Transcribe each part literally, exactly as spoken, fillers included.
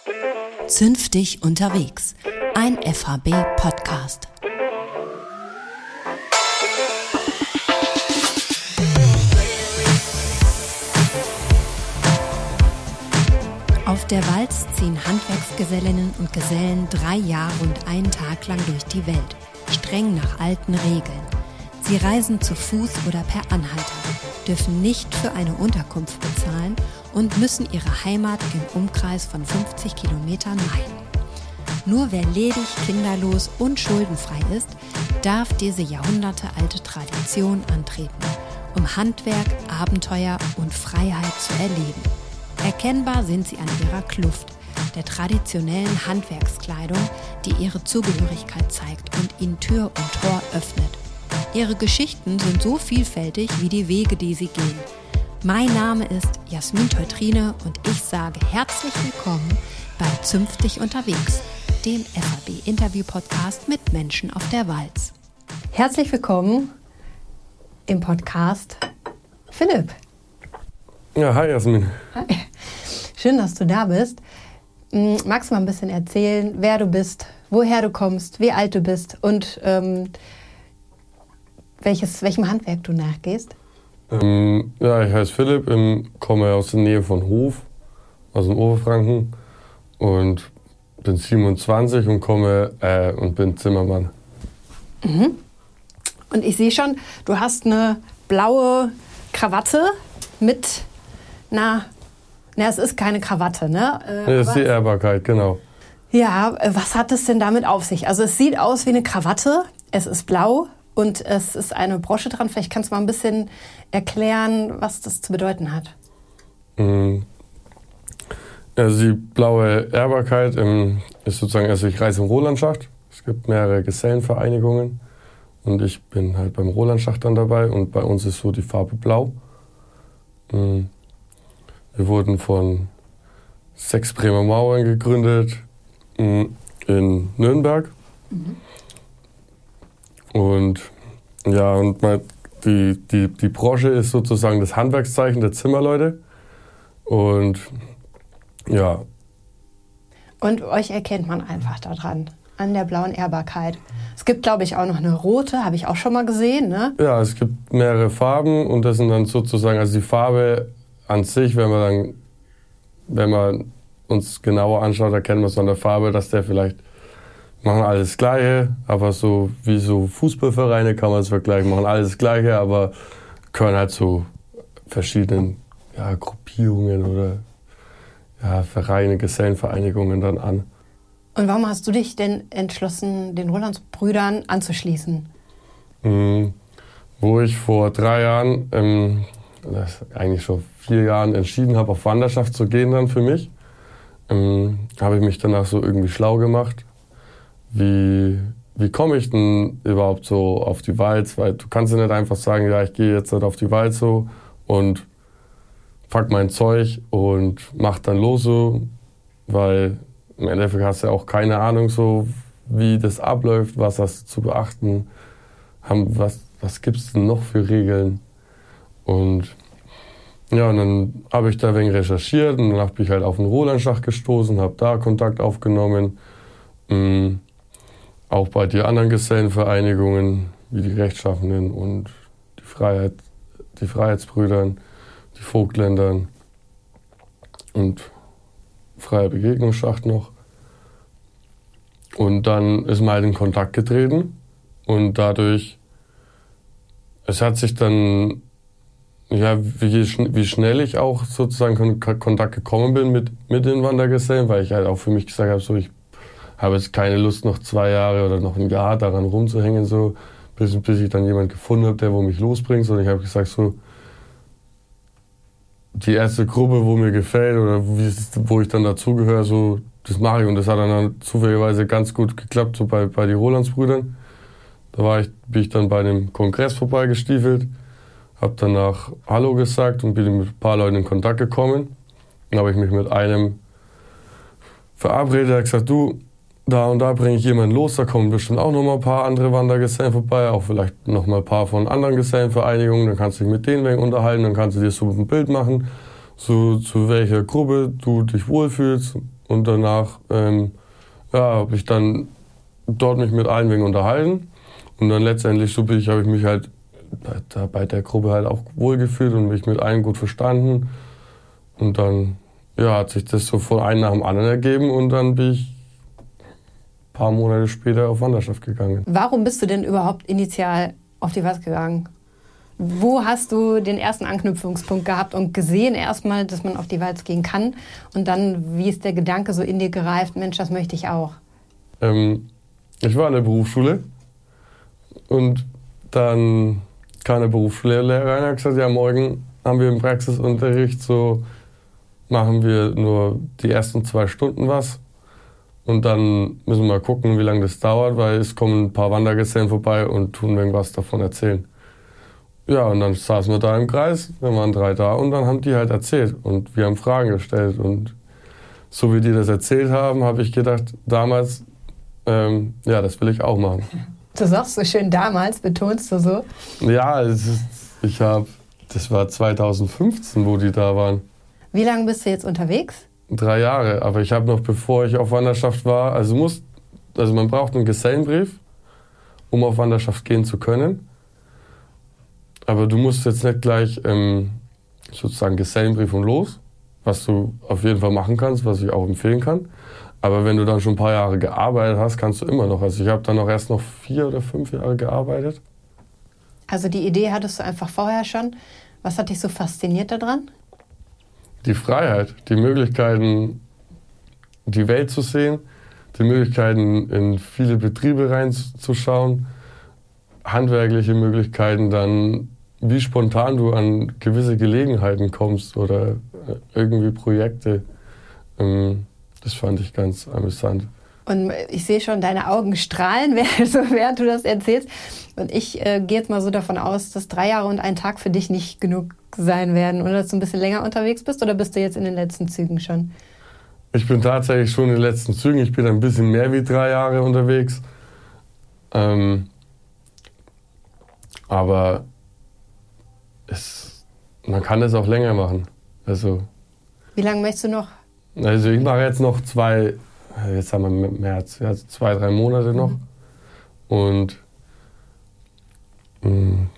Zünftig unterwegs, ein F H B-Podcast. Auf der Walz ziehen Handwerksgesellinnen und Gesellen drei Jahre und einen Tag lang durch die Welt, streng nach alten Regeln. Sie reisen zu Fuß oder per Anhalter, dürfen nicht für eine Unterkunft bezahlen und müssen ihre Heimat im Umkreis von fünfzig Kilometern meiden. Nur wer ledig, kinderlos und schuldenfrei ist, darf diese jahrhundertealte Tradition antreten, um Handwerk, Abenteuer und Freiheit zu erleben. Erkennbar sind sie an ihrer Kluft, der traditionellen Handwerkskleidung, die ihre Zugehörigkeit zeigt und ihnen Tür und Tor öffnet. Ihre Geschichten sind so vielfältig wie die Wege, die sie gehen. Mein Name ist Jasmin Teutrine und ich sage herzlich willkommen bei Zünftig unterwegs, dem F H B-Interview-Podcast mit Menschen auf der Walz. Herzlich willkommen im Podcast Philipp. Ja, hi Jasmin. Hi. Schön, dass du da bist. Magst du mal ein bisschen erzählen, wer du bist, woher du kommst, wie alt du bist und ähm, welches, welchem Handwerk du nachgehst? Ähm, ja, ich heiße Philipp, ähm, komme aus der Nähe von Hof, aus dem Oberfranken und bin siebenundzwanzig und komme äh, und bin Zimmermann. Mhm. Und ich sehe schon, du hast eine blaue Krawatte mit einer, na, es ist keine Krawatte, ne? Äh, das ist die Ehrbarkeit, genau. Ja, was hat es denn damit auf sich? Also es sieht aus wie eine Krawatte, es ist blau und es ist eine Brosche dran. Vielleicht kannst du mal ein bisschen erklären, was das zu bedeuten hat. Mhm. Also die blaue Ehrbarkeit ähm, ist sozusagen, also ich reise im Rolandschacht. Es gibt mehrere Gesellenvereinigungen und ich bin halt beim Rolandschacht dann dabei und bei uns ist so die Farbe blau. Mhm. Wir wurden von sechs Bremer Mauern gegründet mhm, in Nürnberg. Mhm. Und ja, und mal die, die, die Brosche ist sozusagen das Handwerkszeichen der Zimmerleute. Und ja. Und euch erkennt man einfach daran, an der blauen Ehrbarkeit. Es gibt, glaube ich, auch noch eine rote, habe ich auch schon mal gesehen, ne? Ja, es gibt mehrere Farben und das sind dann sozusagen, also die Farbe an sich, wenn man dann, wenn man uns genauer anschaut, erkennt man es an der Farbe, dass der vielleicht machen alles das Gleiche, aber so wie so Fußballvereine kann man es vergleichen, machen alles das Gleiche, aber gehören halt zu verschiedenen ja, Gruppierungen oder ja, Vereine, Gesellenvereinigungen dann an. Und warum hast du dich denn entschlossen, den Rolandsbrüdern anzuschließen? Mhm. Wo ich vor drei Jahren, ähm, das eigentlich schon vier Jahren entschieden habe, auf Wanderschaft zu gehen dann für mich, ähm, habe ich mich danach so irgendwie schlau gemacht. Wie, wie komme ich denn überhaupt so auf die Walz? Weil du kannst ja nicht einfach sagen, ja, ich gehe jetzt halt auf die Walz so und pack mein Zeug und mach dann los so, weil im Endeffekt hast du ja auch keine Ahnung so, wie das abläuft, was hast du zu beachten, haben, was, was gibt es denn noch für Regeln? Und ja, und dann habe ich da ein wenig recherchiert und dann bin ich halt auf den Rolandschacht gestoßen, habe da Kontakt aufgenommen. Ähm, auch bei den anderen Gesellenvereinigungen, wie die Rechtschaffenen und die, Freiheit, die Freiheitsbrüdern, die Vogtländern und Freie Begegnungsschacht noch. Und dann ist man halt in Kontakt getreten und dadurch, es hat sich dann, ja, wie, wie schnell ich auch sozusagen in Kontakt gekommen bin mit, mit den Wandergesellen, weil ich halt auch für mich gesagt habe, so, ich habe jetzt keine Lust, noch zwei Jahre oder noch ein Jahr daran rumzuhängen, so, bis, bis ich dann jemanden gefunden habe, der wo mich losbringt. Sondern ich habe gesagt, so, die erste Gruppe, wo mir gefällt oder wie, wo ich dann dazugehöre, so, das mache ich. Und das hat dann, dann zufälligerweise ganz gut geklappt, so bei, bei den Rolandsbrüdern. Da war ich, bin ich dann bei einem Kongress vorbeigestiefelt, habe danach Hallo gesagt und bin mit ein paar Leuten in Kontakt gekommen. Dann habe ich mich mit einem verabredet, der hat gesagt, du, da und da bringe ich jemanden los, da kommen bestimmt auch noch mal ein paar andere Wandergesellen vorbei, auch vielleicht noch mal ein paar von anderen Gesellenvereinigungen, dann kannst du dich mit denen wenig unterhalten, dann kannst du dir so ein Bild machen, so zu welcher Gruppe du dich wohlfühlst Und danach ähm, ja, habe ich dann dort mich mit allen wegen unterhalten. Und dann letztendlich so bin ich, habe ich mich halt bei, bei der Gruppe halt auch wohlgefühlt und mich mit allen gut verstanden. Und dann ja, hat sich das so von einem nach dem anderen ergeben und dann bin ich ein paar Monate später auf Wanderschaft gegangen. Warum bist du denn überhaupt initial auf die Walz gegangen? Wo hast du den ersten Anknüpfungspunkt gehabt und gesehen erstmal, dass man auf die Walz gehen kann? Und dann, wie ist der Gedanke so in dir gereift, Mensch, das möchte ich auch? Ähm, ich war in der Berufsschule und dann kam der Berufsschullehrer und hat gesagt, ja, morgen haben wir im Praxisunterricht, so machen wir nur die ersten zwei Stunden was. Und dann müssen wir mal gucken, wie lange das dauert, weil es kommen ein paar Wandergesellen vorbei und tun irgendwas davon erzählen. Ja, und dann saßen wir da im Kreis, dann waren drei da und dann haben die halt erzählt und wir haben Fragen gestellt. Und so wie die das erzählt haben, habe ich gedacht, damals, ähm, ja, das will ich auch machen. Du sagst so schön damals, betonst du so? Ja, es ist, ich habe, das war zweitausendfünfzehn, wo die da waren. Wie lange bist du jetzt unterwegs? Drei Jahre, aber ich habe noch, bevor ich auf Wanderschaft war, also, muss, also man braucht einen Gesellenbrief, um auf Wanderschaft gehen zu können. Aber du musst jetzt nicht gleich ähm, sozusagen Gesellenbrief und los, was du auf jeden Fall machen kannst, was ich auch empfehlen kann. Aber wenn du dann schon ein paar Jahre gearbeitet hast, kannst du immer noch. Also ich habe dann auch erst noch vier oder fünf Jahre gearbeitet. Also die Idee hattest du einfach vorher schon. Was hat dich so fasziniert daran? Die Freiheit, die Möglichkeiten, die Welt zu sehen, die Möglichkeiten, in viele Betriebe reinzuschauen, handwerkliche Möglichkeiten, dann wie spontan du an gewisse Gelegenheiten kommst oder irgendwie Projekte. Das fand ich ganz amüsant. Und ich sehe schon, deine Augen strahlen, während du das erzählst. Und ich äh, gehe jetzt mal so davon aus, dass drei Jahre und ein Tag für dich nicht genug sein werden. Oder dass du ein bisschen länger unterwegs bist? Oder bist du jetzt in den letzten Zügen schon? Ich bin tatsächlich schon in den letzten Zügen. Ich bin ein bisschen mehr wie drei Jahre unterwegs. Ähm, aber es, man kann es auch länger machen. Also, wie lange möchtest du noch? Also ich mache jetzt noch zwei, jetzt haben wir März, ja, zwei, drei Monate noch. Mhm. Und mh,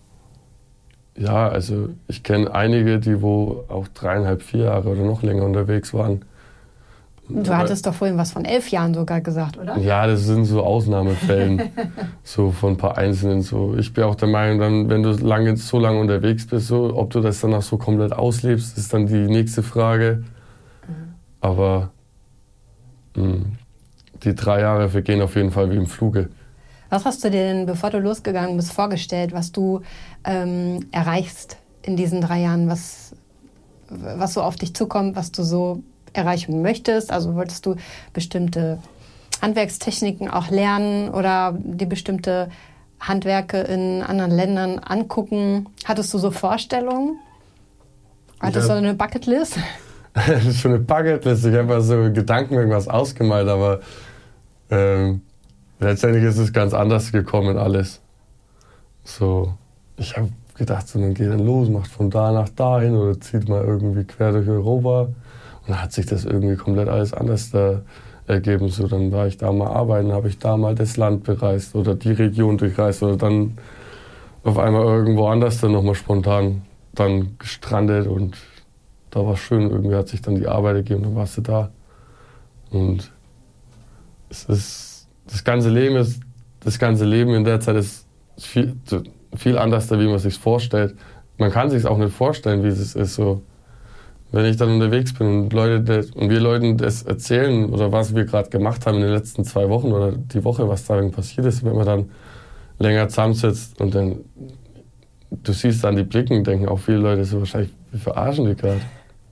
ja, also ich kenne einige, die wo auch dreieinhalb, vier Jahre oder noch länger unterwegs waren. Du hattest doch vorhin was von elf Jahren sogar gesagt, oder? Ja, das sind so Ausnahmefällen, so von ein paar Einzelnen. So. Ich bin auch der Meinung, dann, wenn du lange, so lange unterwegs bist, so, ob du das danach so komplett auslebst, ist dann die nächste Frage. Mhm. Aber mh, die drei Jahre vergehen auf jeden Fall wie im Fluge. Was hast du dir denn, bevor du losgegangen bist, vorgestellt, was du ähm, erreichst in diesen drei Jahren, was, was so auf dich zukommt, was du so erreichen möchtest? Also wolltest du bestimmte Handwerkstechniken auch lernen oder die bestimmte Handwerke in anderen Ländern angucken? Hattest du so Vorstellungen? Hattest du eine Bucketlist? Das ist schon eine Bucketlist. Ich habe mal so Gedanken irgendwas ausgemalt, aber ähm, letztendlich ist es ganz anders gekommen alles. So, ich habe gedacht, so, dann geht dann los, macht von da nach dahin oder zieht mal irgendwie quer durch Europa. Und dann hat sich das irgendwie komplett alles anders da ergeben. So, dann war ich da mal arbeiten, habe ich da mal das Land bereist oder die Region durchreist oder dann auf einmal irgendwo anders dann nochmal spontan dann gestrandet und da war es schön. Irgendwie hat sich dann die Arbeit ergeben, dann warst du da. Und es ist, das ganze Leben ist, das ganze Leben in der Zeit ist viel, viel anders, wie man es sich vorstellt. Man kann sich auch nicht vorstellen, wie es ist. So, wenn ich dann unterwegs bin und, Leute das, und wir Leuten das erzählen oder was wir gerade gemacht haben in den letzten zwei Wochen oder die Woche, was da passiert ist, wenn man dann länger zusammensitzt und dann du siehst dann die Blicken und denken auch viele Leute so wahrscheinlich, wir verarschen die gerade.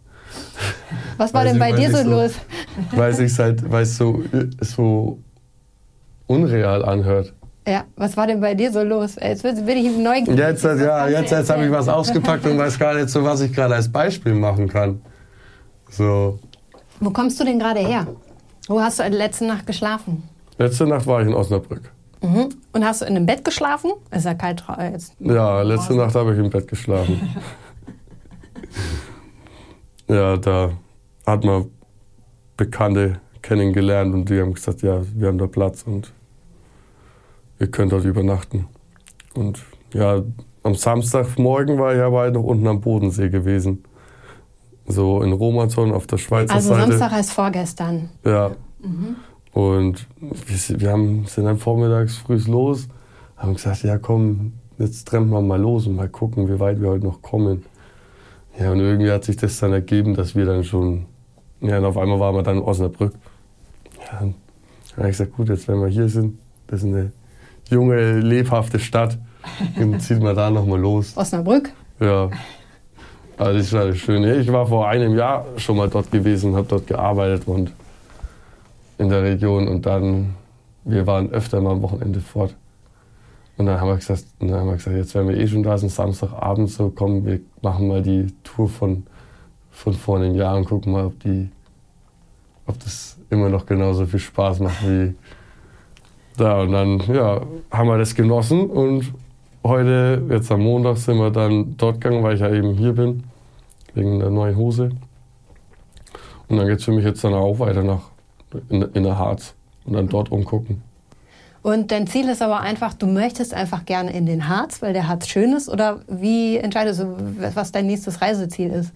Was war denn bei dir so los? Weil es sich halt, weil es so, so unreal anhört. Ja, was war denn bei dir so los? Jetzt bin ich neugierig. Jetzt, ja, jetzt, jetzt habe ich was ausgepackt und weiß gar nicht so, was ich gerade als Beispiel machen kann. So. Wo kommst du denn gerade her? Wo hast du letzte Nacht geschlafen? Letzte Nacht war ich in Osnabrück. Mhm. Und hast du in einem Bett geschlafen? Ist ja kalt jetzt. Ja, letzte Nacht habe ich im Bett geschlafen. Ja, da hat man Bekannte kennengelernt und die haben gesagt, ja, wir haben da Platz und ihr könnt dort übernachten. Und ja, am Samstagmorgen war ich aber halt noch unten am Bodensee gewesen. So in Romanshorn auf der Schweizer also Seite. Also Samstag heißt vorgestern. Ja. Mhm. Und wir, wir haben, sind dann vormittags früh los, haben gesagt, ja komm, jetzt trennen wir mal los und mal gucken, wie weit wir heute noch kommen. Ja, und irgendwie hat sich das dann ergeben, dass wir dann schon, ja, und auf einmal waren wir dann in Osnabrück. Ja, dann habe ich gesagt, gut, jetzt wenn wir hier sind, das ist eine junge, lebhafte Stadt, dann zieht man da nochmal los. Osnabrück? Ja, also das war schön. Ich war vor einem Jahr schon mal dort gewesen, habe dort gearbeitet und in der Region und dann, wir waren öfter mal am Wochenende fort. Und dann haben wir gesagt, dann haben wir gesagt jetzt werden wir eh schon da sind, Samstagabend so, komm, wir machen mal die Tour von, von vor einem Jahr und gucken mal, ob, die, ob das immer noch genauso viel Spaß macht wie da. Und dann ja, haben wir das genossen und heute, jetzt am Montag, sind wir dann dort gegangen, weil ich ja eben hier bin, wegen der neuen Hose. Und dann geht es für mich jetzt dann auch weiter nach in, in der Harz und dann dort umgucken. Und dein Ziel ist aber einfach, du möchtest einfach gerne in den Harz, weil der Harz schön ist? Oder wie entscheidest du, was dein nächstes Reiseziel ist?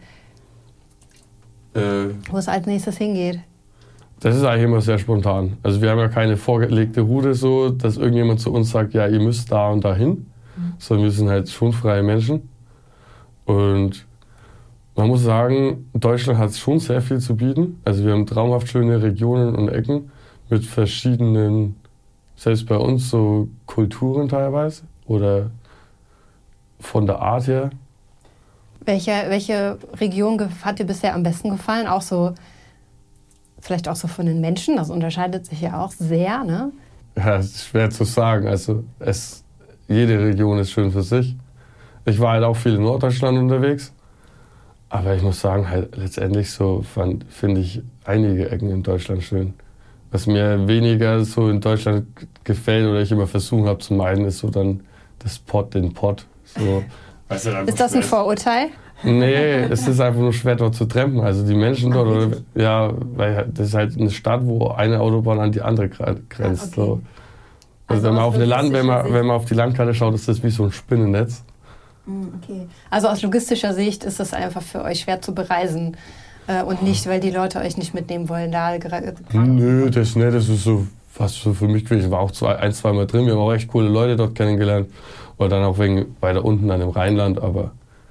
Äh, Wo es als nächstes hingeht? Das ist eigentlich immer sehr spontan. Also wir haben ja keine vorgelegte Route, so, dass irgendjemand zu uns sagt, ja, ihr müsst da und dahin. Mhm. Sondern wir sind halt schon freie Menschen. Und man muss sagen, Deutschland hat schon sehr viel zu bieten. Also wir haben traumhaft schöne Regionen und Ecken mit verschiedenen, selbst bei uns, so Kulturen teilweise oder von der Art her. Welche, welche Region hat dir bisher am besten gefallen? Auch so, vielleicht auch so von den Menschen, das unterscheidet sich ja auch sehr, ne? Ja, das ist schwer zu sagen. Also es, jede Region ist schön für sich. Ich war halt auch viel in Norddeutschland unterwegs. Aber ich muss sagen, halt letztendlich so finde ich einige Ecken in Deutschland schön. Was mir weniger so in Deutschland gefällt oder ich immer versucht habe zu meiden, ist so dann das Pott, den Pott. So. Weißt du, ist das ein Vorurteil? Nee, es ist einfach nur schwer dort zu treffen. Also die Menschen dort, oder, ja, weil das ist halt eine Stadt, wo eine Autobahn an die andere grenzt. Ah, okay. So. Also, also wenn man auf eine Land, wenn man, wenn man auf die Landkarte schaut, ist das wie so ein Spinnennetz. Okay. Also aus logistischer Sicht ist das einfach für euch schwer zu bereisen äh, und nicht, weil die Leute euch nicht mitnehmen wollen. Da Nö, das, nee, das ist so fast so für mich gewesen. Ich war auch zwei, ein, zwei Mal drin. Wir haben auch echt coole Leute dort kennengelernt. Oder dann auch wegen weiter unten an dem Rheinland. Aber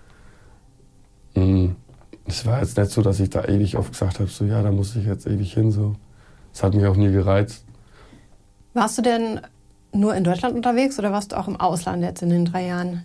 mh, es war jetzt nicht so, dass ich da ewig oft gesagt habe, so ja, da muss ich jetzt ewig hin. So. Das hat mich auch nie gereizt. Warst du denn nur in Deutschland unterwegs oder warst du auch im Ausland jetzt in den drei Jahren?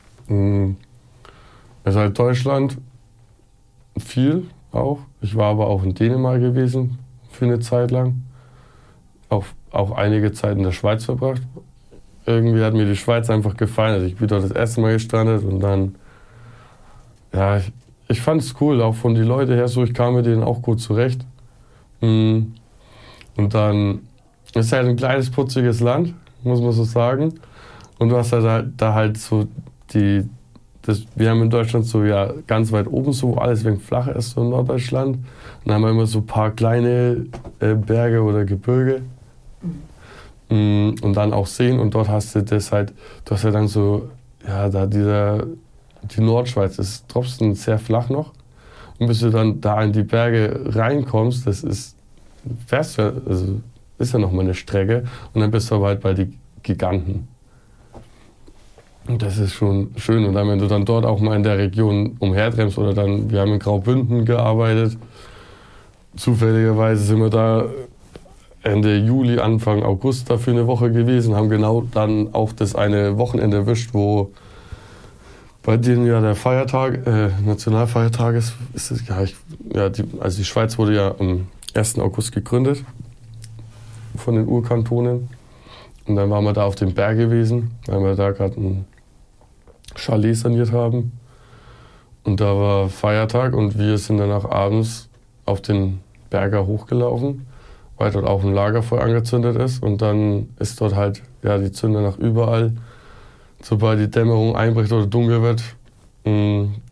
Also halt Deutschland viel auch. Ich war aber auch in Dänemark gewesen für eine Zeit lang. Auch, auch einige Zeit in der Schweiz verbracht. Irgendwie hat mir die Schweiz einfach gefallen. Also ich bin dort das erste Mal gestrandet und dann, ja, ich, ich fand es cool, auch von den Leuten her so, ich kam mit denen auch gut zurecht. Und dann ist es halt ein kleines, putziges Land, muss man so sagen. Und du hast halt da halt so Die, das, wir haben in Deutschland so ja ganz weit oben so, wo alles wegen flacher ist, so in Norddeutschland. Und dann haben wir immer so ein paar kleine äh, Berge oder Gebirge. Mhm. Und dann auch Seen und dort hast du das halt, du hast ja dann so, ja, da dieser, die Nordschweiz ist trotzdem sehr flach noch. Und bis du dann da in die Berge reinkommst, das ist, fährst ja, also ist ja nochmal eine Strecke. Und dann bist du aber halt bei den Giganten. Und das ist schon schön. Und dann, wenn du dann dort auch mal in der Region umhertreibst oder dann, wir haben in Graubünden gearbeitet. Zufälligerweise sind wir da Ende Juli, Anfang August da für eine Woche gewesen, haben genau dann auch das eine Wochenende erwischt, wo bei denen ja der Feiertag, äh, Nationalfeiertag ist. ist es, ja, ich, ja, die, also die Schweiz wurde ja am ersten August gegründet von den Urkantonen. Und dann waren wir da auf dem Berg gewesen, weil wir da gerade ein Chalet saniert haben. Und da war Feiertag und wir sind danach abends auf den Berger hochgelaufen, weil dort auch ein Lagerfeuer angezündet ist. Und dann ist dort halt ja, die Zünder nach überall. Sobald die Dämmerung einbricht oder dunkel wird,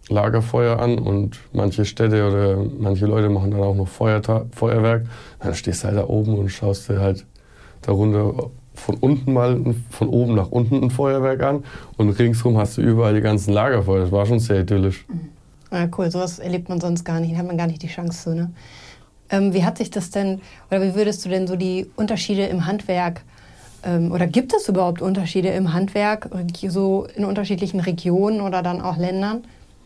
Lagerfeuer an und manche Städte oder manche Leute machen dann auch noch Feuerta- Feuerwerk. Dann stehst du halt da oben und schaust dir halt darunter von unten mal, von oben nach unten ein Feuerwerk an und ringsrum hast du überall die ganzen Lagerfeuer. Das war schon sehr idyllisch. Ja, cool, sowas erlebt man sonst gar nicht, da hat man gar nicht die Chance zu, ne? Ähm, wie hat sich das denn, oder wie würdest du denn so die Unterschiede im Handwerk, ähm, oder gibt es überhaupt Unterschiede im Handwerk, so in unterschiedlichen Regionen oder dann auch Ländern?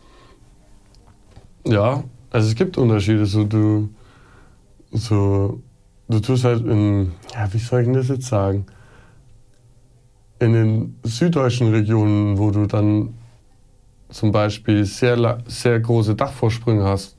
Ja, also es gibt Unterschiede. So, du, so, du tust halt in, ja, wie soll ich denn das jetzt sagen? In den süddeutschen Regionen, wo du dann zum Beispiel sehr, sehr große Dachvorsprünge hast,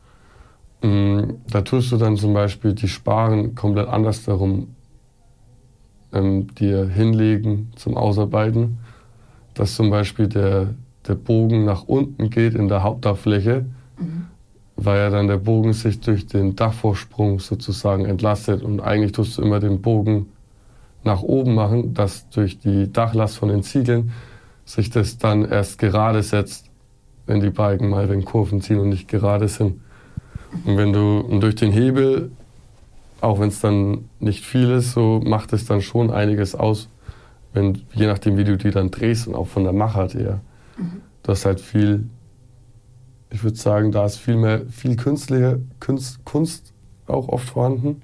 da tust du dann zum Beispiel die Sparren komplett anders darum ähm, dir hinlegen zum Ausarbeiten, dass zum Beispiel der, der Bogen nach unten geht in der Hauptdachfläche, mhm. weil ja dann der Bogen sich durch den Dachvorsprung sozusagen entlastet und eigentlich tust du immer den Bogen nach oben machen, dass durch die Dachlast von den Ziegeln sich das dann erst gerade setzt, wenn die Balken mal wenn Kurven ziehen und nicht gerade sind. Und wenn du und durch den Hebel, auch wenn es dann nicht viel ist, so macht es dann schon einiges aus, wenn, je nachdem wie du die dann drehst und auch von der Machart her. Mhm. Du hast halt viel, ich würde sagen, da ist viel mehr, viel künstliche Kunst, Kunst auch oft vorhanden.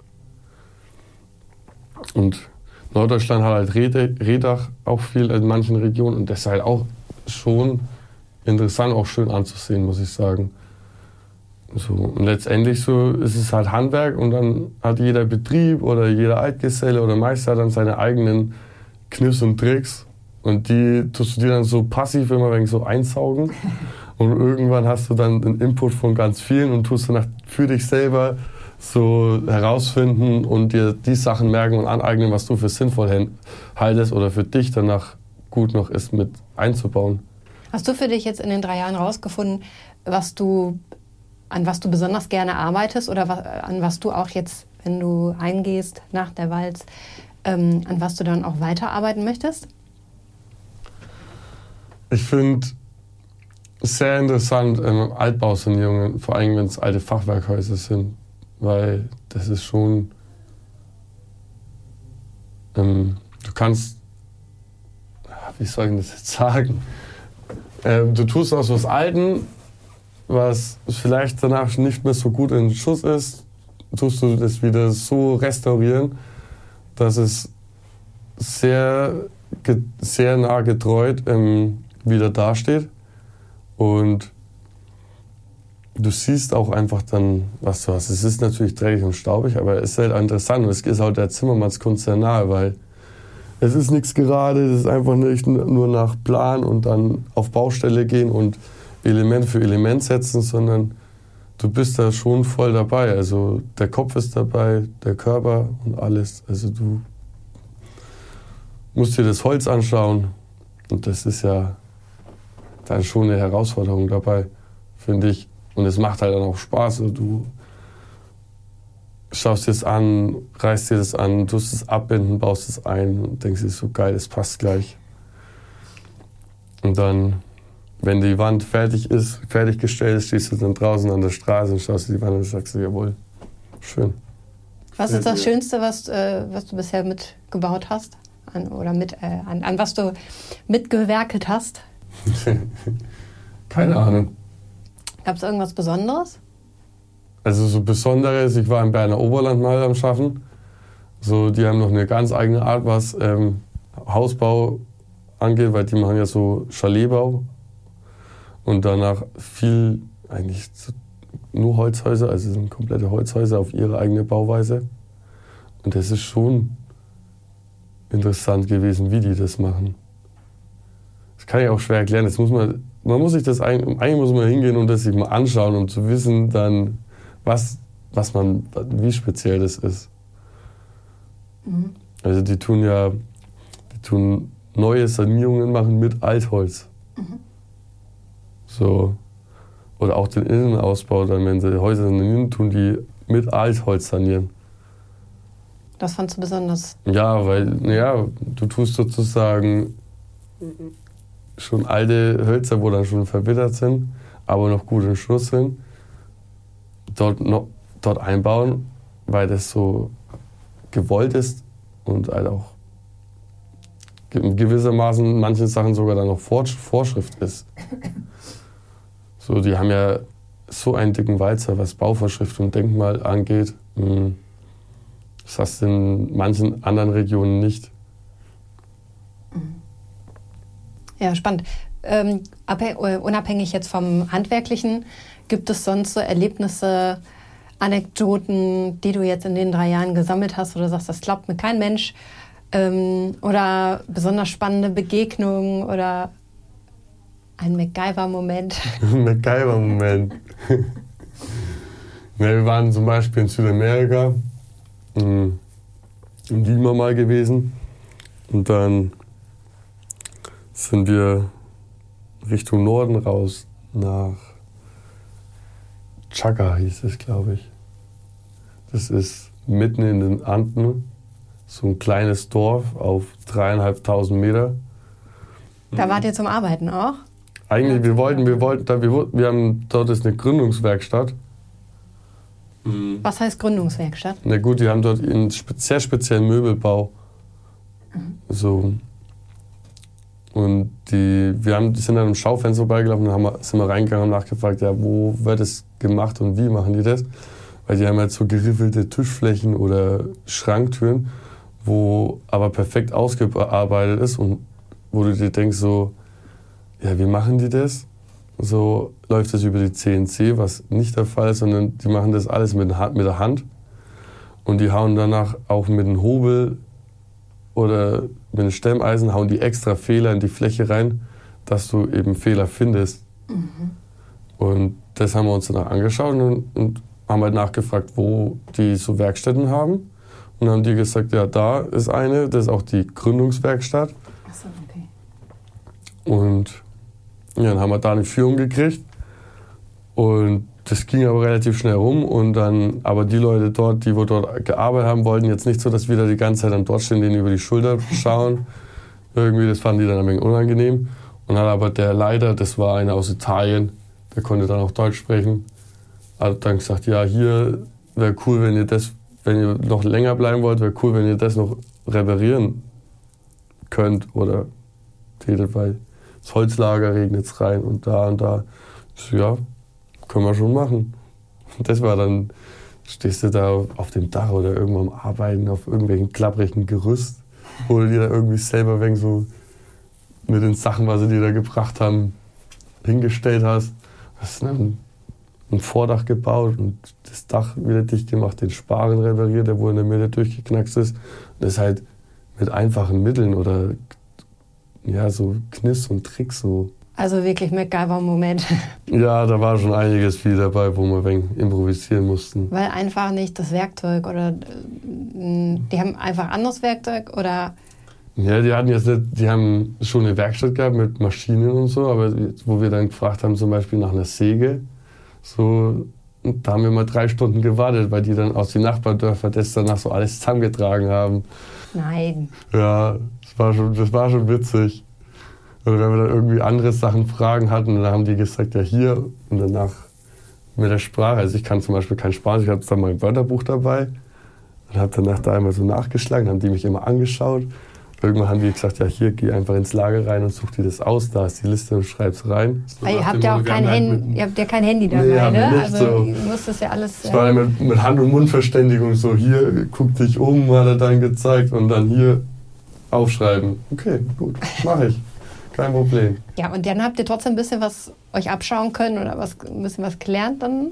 Und Norddeutschland hat halt Rede, Rehdach auch viel in manchen Regionen und das ist halt auch schon interessant, auch schön anzusehen, muss ich sagen. So, und letztendlich so ist es halt Handwerk und dann hat jeder Betrieb oder jeder Altgeselle oder Meister dann seine eigenen Kniffs und Tricks und die tust du dir dann so passiv immer ein wenig so einsaugen und irgendwann hast du dann den Input von ganz vielen und tust danach für dich selber so herausfinden und dir die Sachen merken und aneignen, was du für sinnvoll haltest oder für dich danach gut noch ist mit einzubauen. Hast du für dich jetzt in den drei Jahren rausgefunden, was du an was du besonders gerne arbeitest oder was, an was du auch jetzt, wenn du heimgehst nach der Walz, ähm, an was du dann auch weiterarbeiten möchtest? Ich finde es sehr interessant, ähm, Altbausanierungen, vor allem wenn es alte Fachwerkhäuser sind, weil das ist schon, ähm, du kannst, wie soll ich das jetzt sagen, ähm, du tust aus was Alten, was vielleicht danach nicht mehr so gut in Schuss ist, tust du das wieder so restaurieren, dass es sehr, sehr nah getreut ähm, wieder dasteht. Und du siehst auch einfach dann, was du hast. Es ist natürlich dreckig und staubig, aber es ist halt interessant und es ist halt der Zimmermannskunst sehr nahe, weil es ist nichts gerade, es ist einfach nicht nur nach Plan und dann auf Baustelle gehen und Element für Element setzen, sondern du bist da schon voll dabei. Also der Kopf ist dabei, der Körper und alles. Also du musst dir das Holz anschauen und das ist ja dann schon eine Herausforderung dabei, finde ich. Und es macht halt dann auch Spaß. Also du schaust dir das an, reißt dir das an, tust es abbinden, baust es ein und denkst dir so geil, es passt gleich. Und dann, wenn die Wand fertig ist, fertiggestellt ist, stehst du dann draußen an der Straße und schaust dir die Wand und sagst dir, jawohl, schön. Was ist das Schönste, was, äh, was du bisher mitgebaut hast? An, oder mit, äh, an, an was du mitgewerkelt hast? Keine Ahnung. Gab es irgendwas Besonderes? Also so Besonderes, ich war im Berner Oberland mal am Schaffen. So, die haben noch eine ganz eigene Art, was ähm, Hausbau angeht, weil die machen ja so Chaletbau. Und danach viel, eigentlich nur Holzhäuser, also sind komplette Holzhäuser auf ihre eigene Bauweise. Und das ist schon interessant gewesen, wie die das machen. Das kann ich auch schwer erklären. Das muss man, man muss sich das eigentlich, eigentlich muss man hingehen und das sich mal anschauen, um zu wissen, dann, was, was man, wie speziell das ist. Mhm. Also die tun ja, die tun neue Sanierungen machen mit Altholz. Mhm. So. Oder auch den Innenausbau, dann wenn sie Häuser sanieren, tun die mit Altholz sanieren. Das fandst du besonders? Ja, weil, ja, du tust sozusagen schon alte Hölzer, wo dann schon verwittert sind, aber noch gut in Schuss sind, dort, noch, dort einbauen, weil das so gewollt ist und halt auch gewissermaßen in manchen Sachen sogar dann noch Vorschrift ist. So, die haben ja so einen dicken Walzer, was Bauvorschrift und Denkmal angeht. Das hast du in manchen anderen Regionen nicht. Ja, spannend. Ähm, unabhängig jetzt vom Handwerklichen, gibt es sonst so Erlebnisse, Anekdoten, die du jetzt in den drei Jahren gesammelt hast, wo du sagst, das glaubt mir kein Mensch, ähm, oder besonders spannende Begegnungen oder ein MacGyver-Moment? MacGyver-Moment. Ja, wir waren zum Beispiel in Südamerika, in Lima mal gewesen, und dann sind wir Richtung Norden raus, nach Chaca hieß es, glaube ich. Das ist mitten in den Anden, so ein kleines Dorf auf dreieinhalbtausend Meter. Da wart ihr zum Arbeiten auch? Eigentlich, wir wollten, wir wollten, da, wir, wir haben, dort ist eine Gründungswerkstatt. Was heißt Gründungswerkstatt? Na gut, die haben dort einen sehr speziellen Möbelbau. Mhm. So. Und die, wir haben, die sind dann im Schaufenster vorbeigelaufen und haben, sind wir reingegangen und nachgefragt, ja, wo wird das gemacht und wie machen die das? Weil die haben halt so geriffelte Tischflächen oder Schranktüren, wo aber perfekt ausgearbeitet ist und wo du dir denkst so, ja, wie machen die das? So läuft das über die C N C, was nicht der Fall ist, sondern die machen das alles mit der Hand und die hauen danach auch mit einem Hobel oder mit einem Stemmeisen, hauen die extra Fehler in die Fläche rein, dass du eben Fehler findest. Mhm. Und das haben wir uns danach angeschaut und, und haben halt nachgefragt, wo die so Werkstätten haben. Und dann haben die gesagt, ja, da ist eine, das ist auch die Gründungswerkstatt. Ach so, okay. Und ja, dann haben wir da eine Führung gekriegt. Und das ging aber relativ schnell rum. Und dann, aber die Leute dort, die wo dort gearbeitet haben, wollten jetzt nicht so, dass wir da die ganze Zeit dann dort stehen, denen über die Schulter schauen. Irgendwie, das fanden die dann ein wenig unangenehm. Und dann aber der Leiter, das war einer aus Italien, der konnte dann auch Deutsch sprechen, hat dann gesagt, ja, hier wäre cool, wenn ihr das, wenn ihr noch länger bleiben wollt, wäre cool, wenn ihr das noch reparieren könnt oder tätet, weil das Holzlager regnet es rein und da und da. So, ja, können wir schon machen. Und das war dann, stehst du da auf dem Dach oder irgendwo am Arbeiten auf irgendwelchen klapprigen Gerüst, wo du dir da irgendwie selber wegen so mit den Sachen, was sie dir da gebracht haben, hingestellt hast. Hast dann ein Vordach gebaut und das Dach wieder dicht gemacht, den Sparren repariert, der wo in der Mitte durchgeknackst ist. Und das halt mit einfachen Mitteln oder ja, so Kniffs und Tricks so. Also wirklich MacGyver-Moment. Ja, da war schon einiges viel dabei, wo wir ein wenig improvisieren mussten. Weil einfach nicht das Werkzeug oder die haben einfach anderes Werkzeug oder? Ja, die hatten jetzt nicht, die haben schon eine Werkstatt gehabt mit Maschinen und so, aber wo wir dann gefragt haben, zum Beispiel nach einer Säge, so, und da haben wir mal drei Stunden gewartet, weil die dann aus den Nachbardörfern das danach so alles zusammengetragen haben. Nein. Ja, das war schon, das war schon witzig. Oder wenn wir dann irgendwie andere Sachen, Fragen hatten, dann haben die gesagt, ja hier, und danach mit der Sprache. Also ich kann zum Beispiel kein Spanisch, ich habe dann mal ein Wörterbuch dabei und habe danach da einmal so nachgeschlagen, dann haben die mich immer angeschaut. Irgendwann haben die gesagt, ja hier, geh einfach ins Lager rein und such dir das aus, da ist die Liste und schreib's rein. So ihr, habt ja auch kein Handy, ihr habt ja kein Handy dabei, nee, ne? Nicht, also so. Du musst das ja alles... Das war mit, mit Hand- und Mundverständigung so, hier, guck dich um, hat er dann gezeigt und dann hier aufschreiben. Okay, gut, mache ich. Kein Problem. Ja, und dann habt ihr trotzdem ein bisschen was euch abschauen können oder was, ein bisschen was gelernt dann?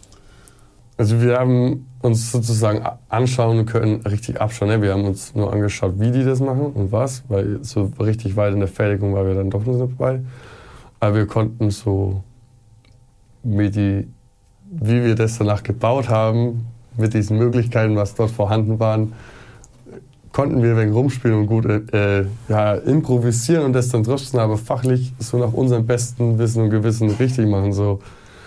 Also wir haben uns sozusagen anschauen können, richtig abschauen. Ne? Wir haben uns nur angeschaut, wie die das machen und was, weil so richtig weit in der Fertigung waren wir dann doch nicht dabei. Aber wir konnten so, mit die, wie wir das danach gebaut haben, mit diesen Möglichkeiten, was dort vorhanden waren, konnten wir ein wenig rumspielen und gut äh, ja, improvisieren und das dann trotzdem aber fachlich so nach unserem besten Wissen und Gewissen richtig machen. So.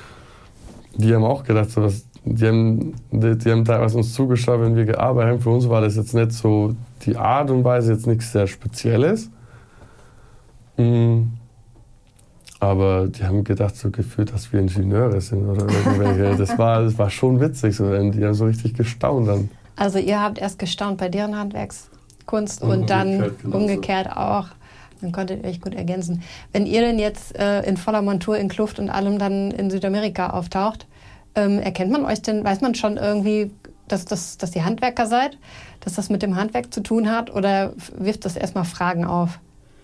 Die haben auch gedacht, so, dass, die, haben, die, die haben teilweise uns zugeschaut, wenn wir gearbeitet haben. Für uns war das jetzt nicht so die Art und Weise, jetzt nichts sehr Spezielles. Mhm. Aber die haben gedacht, so gefühlt, dass wir Ingenieure sind oder irgendwelche. Das war, das war schon witzig, so, die haben so richtig gestaunt dann. Also ihr habt erst gestaunt bei deren Handwerkskunst und, und dann umgekehrt, genauso. umgekehrt auch. Dann konntet ihr euch gut ergänzen. Wenn ihr denn jetzt äh, in voller Montur, in Kluft und allem dann in Südamerika auftaucht, ähm, erkennt man euch denn, weiß man schon irgendwie, dass, das, dass ihr Handwerker seid, dass das mit dem Handwerk zu tun hat, oder wirft das erstmal Fragen auf?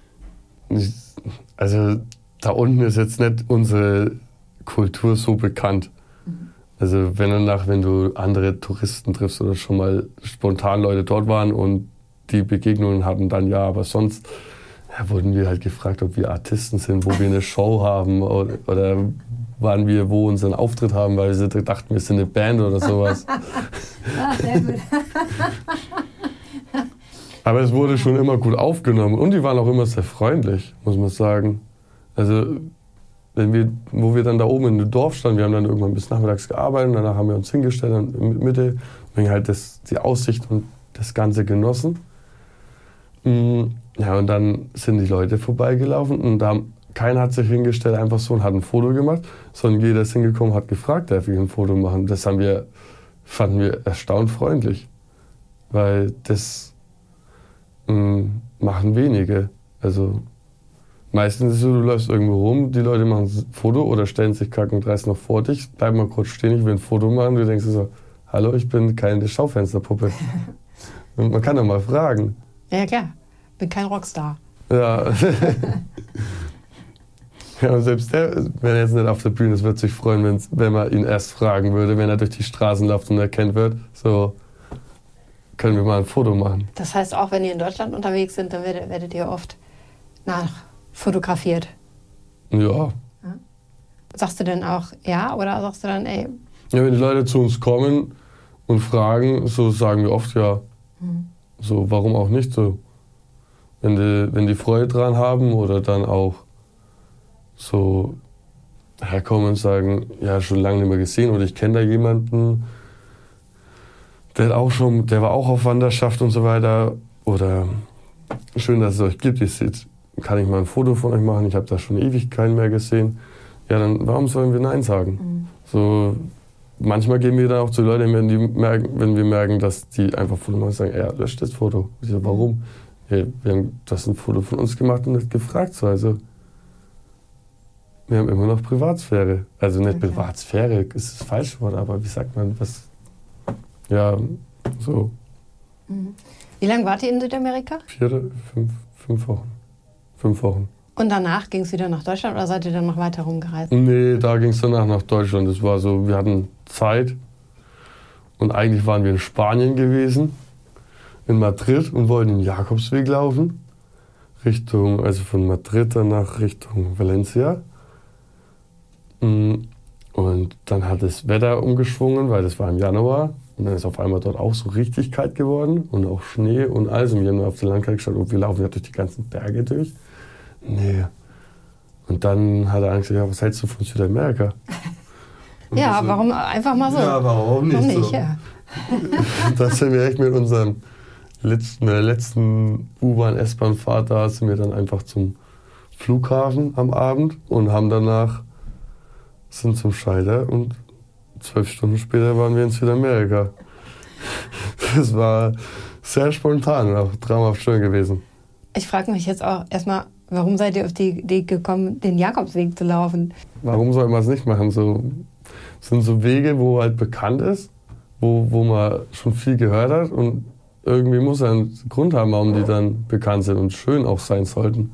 Also da unten ist jetzt nicht unsere Kultur so bekannt. Mhm. Also wenn danach, wenn du andere Touristen triffst oder schon mal spontan Leute dort waren und die Begegnungen hatten, dann ja, aber sonst ja, wurden wir halt gefragt, ob wir Artisten sind, wo wir eine Show haben oder, oder waren wir, wo unseren Auftritt haben, weil sie dachten, wir sind eine Band oder sowas. Ah, sehr gut. Aber es wurde schon immer gut aufgenommen und die waren auch immer sehr freundlich, muss man sagen. Also, wenn wir, wo wir dann da oben in dem Dorf standen, wir haben dann irgendwann bis nachmittags gearbeitet, danach haben wir uns hingestellt in der Mitte und halt das, die Aussicht und das Ganze genossen. Ja, und dann sind die Leute vorbeigelaufen und da haben, keiner hat sich hingestellt einfach so und hat ein Foto gemacht, sondern jeder ist hingekommen, hat gefragt, darf ich ein Foto machen. Das haben wir, fanden wir erstaunt freundlich, weil das mh, machen wenige. Also meistens ist es so, du läufst irgendwo rum, die Leute machen ein Foto oder stellen sich kacken dreist noch vor dich, bleiben mal kurz stehen, ich will ein Foto machen, du denkst so, hallo, ich bin keine Schaufensterpuppe. Und man kann doch mal fragen. Ja, klar. Bin kein Rockstar. Ja. Ja, und selbst der, wenn er jetzt nicht auf der Bühne ist, würde sich freuen, wenn man ihn erst fragen würde, wenn er durch die Straßen läuft und erkannt wird. So, können wir mal ein Foto machen. Das heißt, auch wenn ihr in Deutschland unterwegs sind, dann werdet, werdet ihr oft nachfotografiert. Ja. Ja. Sagst du denn auch ja oder sagst du dann, ey? Ja, wenn die Leute zu uns kommen und fragen, so sagen wir oft ja. Mhm. So, warum auch nicht so? Wenn die, wenn die Freude dran haben oder dann auch so herkommen und sagen, ja, schon lange nicht mehr gesehen oder ich kenne da jemanden, der hat auch schon, der war auch auf Wanderschaft und so weiter oder schön, dass es euch gibt, ich seht, kann ich mal ein Foto von euch machen, ich habe da schon ewig keinen mehr gesehen. Ja, dann warum sollen wir Nein sagen? Mhm. So, manchmal gehen wir dann auch zu Leuten, wenn, die merken, wenn wir merken, dass die einfach Foto machen und sagen, ja, löscht das Foto. Ich so, warum? Ja, wir haben das ein Foto von uns gemacht und nicht gefragt. So, also, wir haben immer noch Privatsphäre. Also nicht okay. Privatsphäre ist das falsche Wort, aber wie sagt man was? Ja, so. Mhm. Wie lange wart ihr in Südamerika? Vier, fünf, fünf Wochen. Fünf Wochen. Und danach ging es wieder nach Deutschland oder seid ihr dann noch weiter rumgereist? Nee, da ging es danach nach Deutschland. Das war so, wir hatten Zeit und eigentlich waren wir in Spanien gewesen, in Madrid und wollten den Jakobsweg laufen. Richtung, also von Madrid danach Richtung Valencia. Und dann hat das Wetter umgeschwungen, weil das war im Januar. Und dann ist auf einmal dort auch so richtig kalt geworden und auch Schnee und alles. Und wir haben auf die Landkarte geschaut und wir laufen ja durch die ganzen Berge durch. Nee. Und dann hat er Angst gesagt, ja, was hältst du von Südamerika? Ja, so, warum einfach mal so? Ja, warum nicht, warum nicht so? Ja. Dann sind wir echt mit unserem letzten, äh, letzten U-Bahn, S-Bahn-Fahrt da, sind wir dann einfach zum Flughafen am Abend und haben danach, sind zum Scheider und zwölf Stunden später waren wir in Südamerika. Das war sehr spontan und auch traumhaft schön gewesen. Ich frage mich jetzt auch erstmal, warum seid ihr auf die Idee gekommen, den Jakobsweg zu laufen? Warum soll man es nicht machen? So, es sind so Wege, wo halt bekannt ist, wo, wo man schon viel gehört hat und irgendwie muss er einen Grund haben, warum die dann bekannt sind und schön auch sein sollten.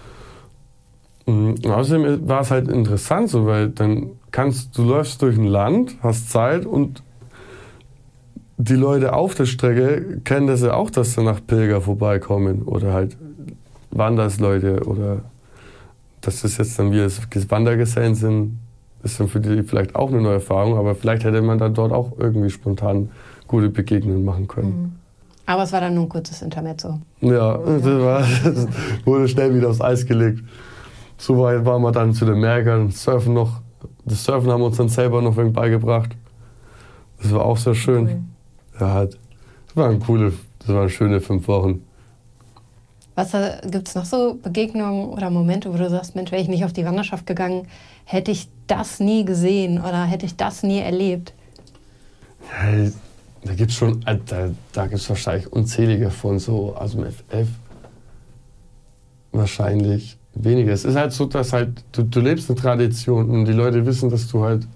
Und außerdem war es halt interessant, so, weil dann kannst du läufst durch ein Land, hast Zeit und die Leute auf der Strecke kennen das ja auch, dass danach Pilger vorbeikommen oder halt Wandersleute oder dass das jetzt dann wir als Wandergesellen sind, ist dann für die vielleicht auch eine neue Erfahrung, aber vielleicht hätte man dann dort auch irgendwie spontan gute Begegnungen machen können. Mhm. Aber es war dann nur ein kurzes Intermezzo. Ja, das, war, das wurde schnell wieder aufs Eis gelegt. So weit waren wir dann zu den Amerika, Surfen noch. Das Surfen haben wir uns dann selber noch ein beigebracht. Das war auch sehr schön. Cool. Ja, halt. Das waren coole, das waren schöne fünf Wochen. Was gibt es noch so Begegnungen oder Momente, wo du sagst, Mensch, wäre ich nicht auf die Wanderschaft gegangen, hätte ich das nie gesehen oder hätte ich das nie erlebt? Ja, da gibt es schon, da, da gibt es wahrscheinlich unzählige von so aus dem F F. Wahrscheinlich weniger. Es ist halt so, dass halt du, du lebst eine Tradition und die Leute wissen, dass du halt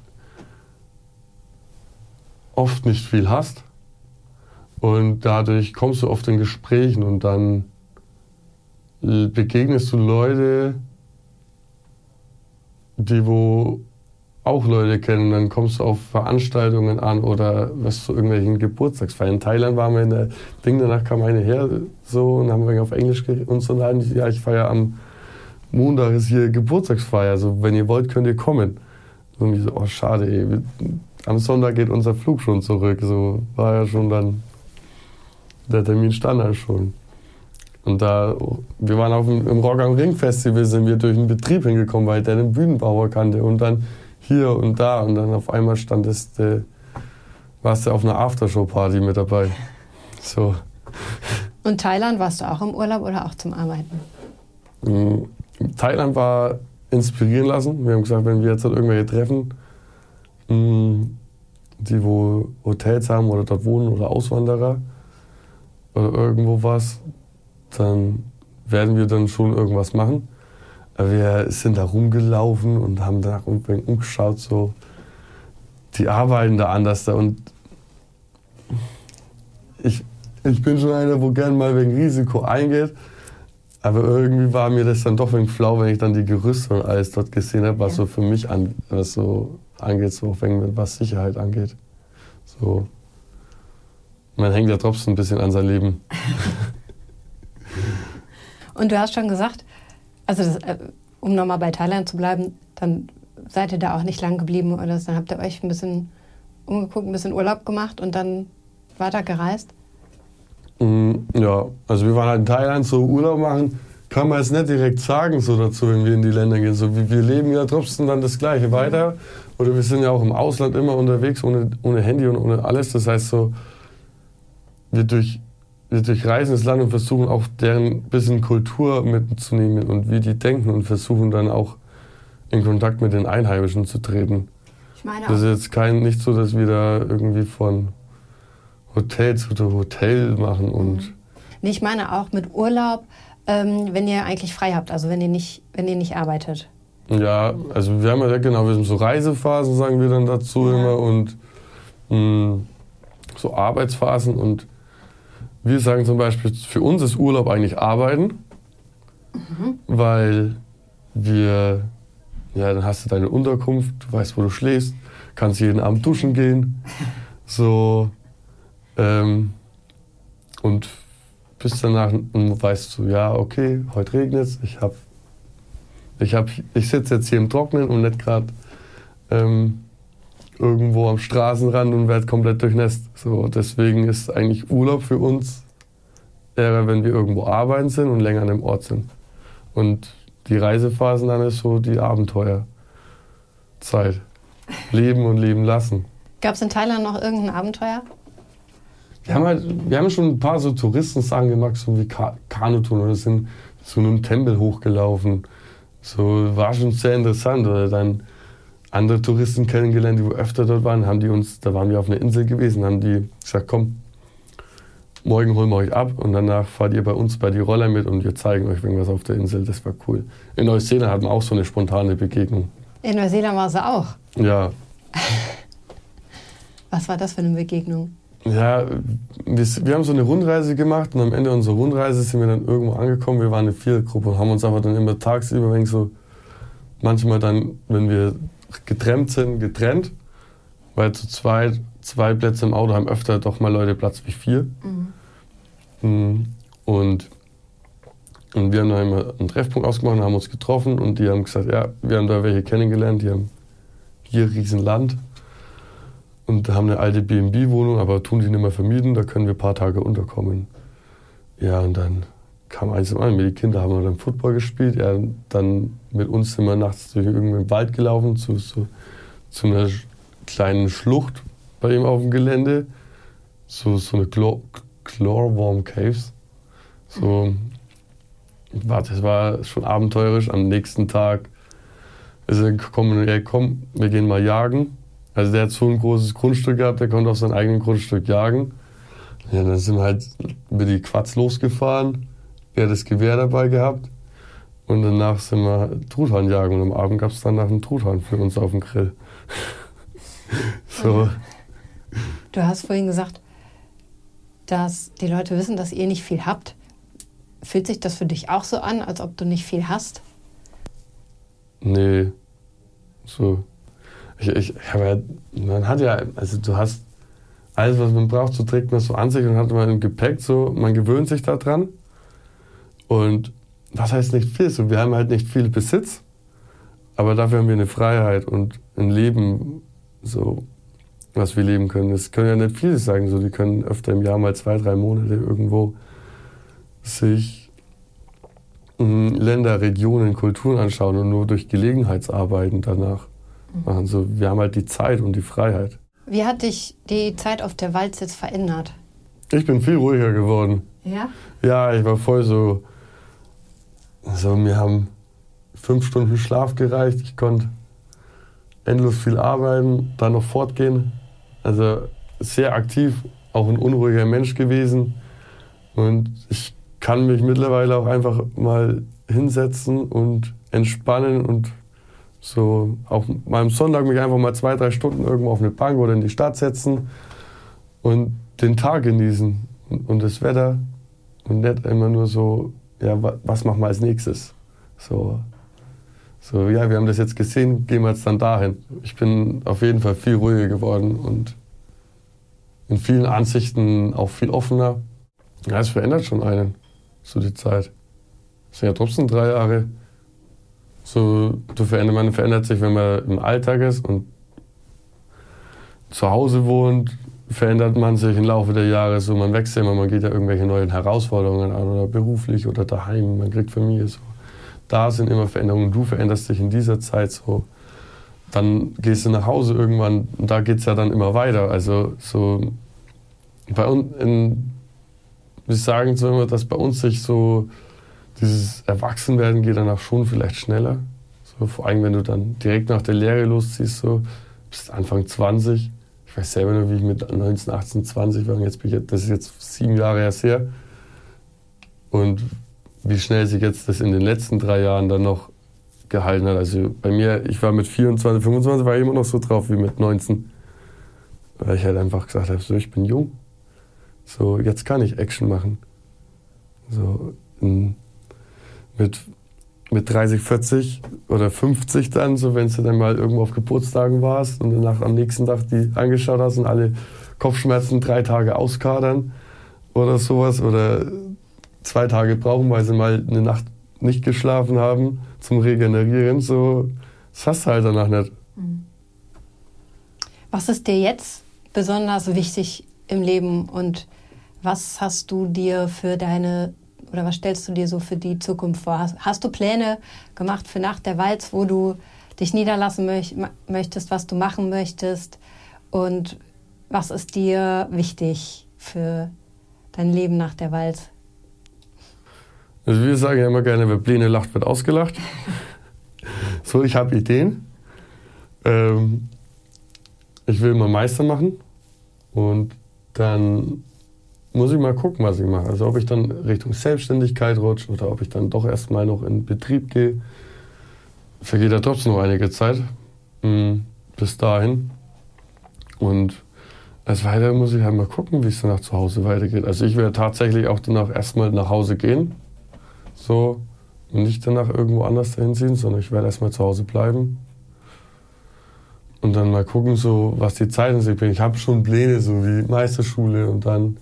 oft nicht viel hast und dadurch kommst du oft in Gesprächen und dann begegnest du Leute, die wo auch Leute kennen, dann kommst du auf Veranstaltungen an oder was zu irgendwelchen Geburtstagsfeiern. In Thailand waren wir in der Ding, danach kam eine her so und haben wir auf Englisch uns unterhalten. Ja, ich feiere am Montag ist hier Geburtstagsfeier, also wenn ihr wollt, könnt ihr kommen. Und ich so, oh schade, ey, am Sonntag geht unser Flug schon zurück. So war ja schon dann, der Termin stand halt schon. Und da, wir waren auf dem, im Rock am Ring Festival, sind wir durch den Betrieb hingekommen, weil der den Bühnenbauer kannte und dann hier und da und dann auf einmal stand es, äh, warst du auf einer Aftershow-Party mit dabei. So. Und Thailand, warst du auch im Urlaub oder auch zum Arbeiten? Mhm. Thailand war inspirieren lassen. Wir haben gesagt, wenn wir jetzt halt irgendwelche treffen, mh, die wo Hotels haben oder dort wohnen oder Auswanderer oder irgendwo was, dann werden wir dann schon irgendwas machen. Wir sind da rumgelaufen und haben danach umgeschaut, so, die arbeiten da anders da und ich, ich bin schon einer, wo gern mal wegen Risiko eingeht, aber irgendwie war mir das dann doch wegen flau, wenn ich dann die Gerüste und alles dort gesehen habe, was ja. so für mich an, was so angeht, so wegen, was Sicherheit angeht. So, man hängt ja trotzdem ein bisschen an sein Leben. Und du hast schon gesagt, also das, um nochmal bei Thailand zu bleiben, dann seid ihr da auch nicht lang geblieben oder dann habt ihr euch ein bisschen umgeguckt, ein bisschen Urlaub gemacht und dann weiter gereist? Ja, also wir waren halt in Thailand, so Urlaub machen, kann man jetzt nicht direkt sagen so dazu, wenn wir in die Länder gehen. So, wir leben ja trotzdem dann das Gleiche weiter oder wir sind ja auch im Ausland immer unterwegs, ohne, ohne Handy und ohne alles. Das heißt so, wir durch Wir durchreisen das Land und versuchen auch deren bisschen Kultur mitzunehmen und wie die denken und versuchen dann auch in Kontakt mit den Einheimischen zu treten. Ich meine das ist jetzt kein, nicht so, dass wir da irgendwie von Hotel zu Hotel machen. Und nee, ich meine auch mit Urlaub, ähm, wenn ihr eigentlich frei habt, also wenn ihr nicht, wenn ihr nicht arbeitet. Ja, also wir haben ja genau, wir sind so Reisephasen, sagen wir dann dazu ja. immer und mh, so Arbeitsphasen und wir sagen zum Beispiel, für uns ist Urlaub eigentlich Arbeiten, mhm. weil wir, ja, dann hast du deine Unterkunft, du weißt, wo du schläfst, kannst jeden Abend duschen gehen, so, ähm, und bis danach weißt du, ja, okay, heute regnet es, ich hab, ich hab, ich sitze jetzt hier im Trocknen und nicht gerade ähm, irgendwo am Straßenrand und werde komplett durchnässt. So, deswegen ist eigentlich Urlaub für uns eher, wenn wir irgendwo arbeiten sind und länger an dem Ort sind. Und die Reisephasen dann ist so die Abenteuerzeit. Leben und leben lassen. Gab es in Thailand noch irgendein Abenteuer? Wir haben, halt, wir haben schon ein paar so Touristensachen gemacht, so wie Ka- Kanutouren oder sind zu einem Tempel hochgelaufen. So, war schon sehr interessant. Oder dann andere Touristen kennengelernt, die öfter dort waren, haben die uns, da waren wir auf einer Insel gewesen, haben die gesagt, komm, morgen holen wir euch ab und danach fahrt ihr bei uns bei die Roller mit und wir zeigen euch irgendwas auf der Insel. Das war cool. In Neuseeland hatten wir auch so eine spontane Begegnung. In Neuseeland war sie auch? Ja. Was war das für eine Begegnung? Ja, wir, wir haben so eine Rundreise gemacht und am Ende unserer Rundreise sind wir dann irgendwo angekommen. Wir waren eine Vierergruppe und haben uns aber dann immer tagsüber wenn so manchmal dann, wenn wir getrennt sind, getrennt, weil zu zweit, zwei Plätze im Auto haben öfter doch mal Leute Platz wie vier. Mhm. Und, und wir haben dann immer einen Treffpunkt ausgemacht und haben uns getroffen und die haben gesagt, ja, wir haben da welche kennengelernt, die haben hier Riesenland und haben eine alte B und B-Wohnung, aber tun die nicht mehr vermieten, da können wir ein paar Tage unterkommen. Ja, und dann kam eins zum anderen. Die Kinder haben dann Football gespielt. Ja, dann mit uns sind wir nachts durch irgendeinen Wald gelaufen, zu, zu, zu einer kleinen Schlucht bei ihm auf dem Gelände. So, so eine Glor- Glorworm Caves. So, Das war schon abenteuerisch. Am nächsten Tag ist er gekommen, ey, komm, wir gehen mal jagen. Also der hat so ein großes Grundstück gehabt, der konnte auf sein eigenes Grundstück jagen. Ja, dann sind wir halt über die Quatsch losgefahren. Er hat das Gewehr dabei gehabt. Und danach sind wir Truthahn jagen. Und am Abend gab es dann nach einen Truthahn für uns auf dem Grill. So. Du hast vorhin gesagt, dass die Leute wissen, dass ihr nicht viel habt. Fühlt sich das für dich auch so an, als ob du nicht viel hast? Nee. So. Ich, ich, aber man hat ja, also du hast alles, was man braucht, so trägt man so an sich und hat man im Gepäck so, man gewöhnt sich daran. Und was heißt nicht viel? So, wir haben halt nicht viel Besitz, aber dafür haben wir eine Freiheit und ein Leben, so, was wir leben können. Das können ja nicht viele sagen, so, die können öfter im Jahr mal zwei, drei Monate irgendwo sich mh, Länder, Regionen, Kulturen anschauen und nur durch Gelegenheitsarbeiten danach machen. So, wir haben halt die Zeit und die Freiheit. Wie hat dich die Zeit auf der Walz jetzt verändert? Ich bin viel ruhiger geworden. Ja? Ja, ich war voll so, so mir haben fünf Stunden Schlaf gereicht. Ich konnte endlos viel arbeiten, dann noch fortgehen. Also sehr aktiv, auch ein unruhiger Mensch gewesen. Und ich kann mich mittlerweile auch einfach mal hinsetzen und entspannen und so auch mal am Sonntag mich einfach mal zwei, drei Stunden irgendwo auf eine Bank oder in die Stadt setzen und den Tag genießen und, und das Wetter und nicht immer nur so, ja, was machen wir als nächstes? So, so, ja, wir haben das jetzt gesehen, gehen wir jetzt dann dahin. Ich bin auf jeden Fall viel ruhiger geworden und in vielen Ansichten auch viel offener. Ja, es verändert schon einen, so die Zeit. Es sind ja trotzdem drei Jahre. So, du verändert, man verändert sich, wenn man im Alltag ist und zu Hause wohnt, verändert man sich im Laufe der Jahre. So, man wächst ja immer, man geht ja irgendwelche neuen Herausforderungen an oder beruflich oder daheim, man kriegt Familie. So. Da sind immer Veränderungen. Du veränderst dich in dieser Zeit so. Dann gehst du nach Hause irgendwann und da geht es ja dann immer weiter. Also so bei uns, in, wir sagen so immer, dass bei uns sich so dieses Erwachsenwerden geht danach schon vielleicht schneller. So, vor allem, wenn du dann direkt nach der Lehre losziehst, so bist Anfang zwanzig. Ich weiß selber noch, wie ich mit neunzehn, achtzehn, zwanzig war. Und jetzt bin ich, das ist jetzt sieben Jahre erst her. Und wie schnell sich jetzt das in den letzten drei Jahren dann noch gehalten hat. Also bei mir, ich war mit vierundzwanzig, fünfundzwanzig, war ich immer noch so drauf wie mit neunzehn. Weil ich halt einfach gesagt habe, so, ich bin jung. So, jetzt kann ich Action machen. So, in, mit, mit dreißig, vierzig oder fünfzig dann, so wenn du dann mal irgendwo auf Geburtstagen warst und danach am nächsten Tag die angeschaut hast und alle Kopfschmerzen drei Tage auskadern oder sowas oder zwei Tage brauchen, weil sie mal eine Nacht nicht geschlafen haben zum Regenerieren, so, das hast du halt danach nicht. Was ist dir jetzt besonders wichtig im Leben und was hast du dir für deine, oder was stellst du dir so für die Zukunft vor? Hast, hast du Pläne gemacht für nach der Walz, wo du dich niederlassen möch, möchtest, was du machen möchtest und was ist dir wichtig für dein Leben nach der Walz? Also wir sagen ja immer gerne, wer Pläne lacht, wird ausgelacht. So, ich habe Ideen. Ähm, ich will mal Meister machen und dann muss ich mal gucken, was ich mache. Also ob ich dann Richtung Selbstständigkeit rutsche oder ob ich dann doch erstmal noch in Betrieb gehe. Vergeht ja trotzdem noch einige Zeit mh, bis dahin. Und als weiter muss ich halt mal gucken, wie es dann nach zu Hause weitergeht. Also ich werde tatsächlich auch danach erstmal nach Hause gehen. So, und nicht danach irgendwo anders dahin ziehen, sondern ich werde erstmal zu Hause bleiben. Und dann mal gucken, so, was die Zeit in sich bringt. Ich habe schon Pläne, so wie Meisterschule und dann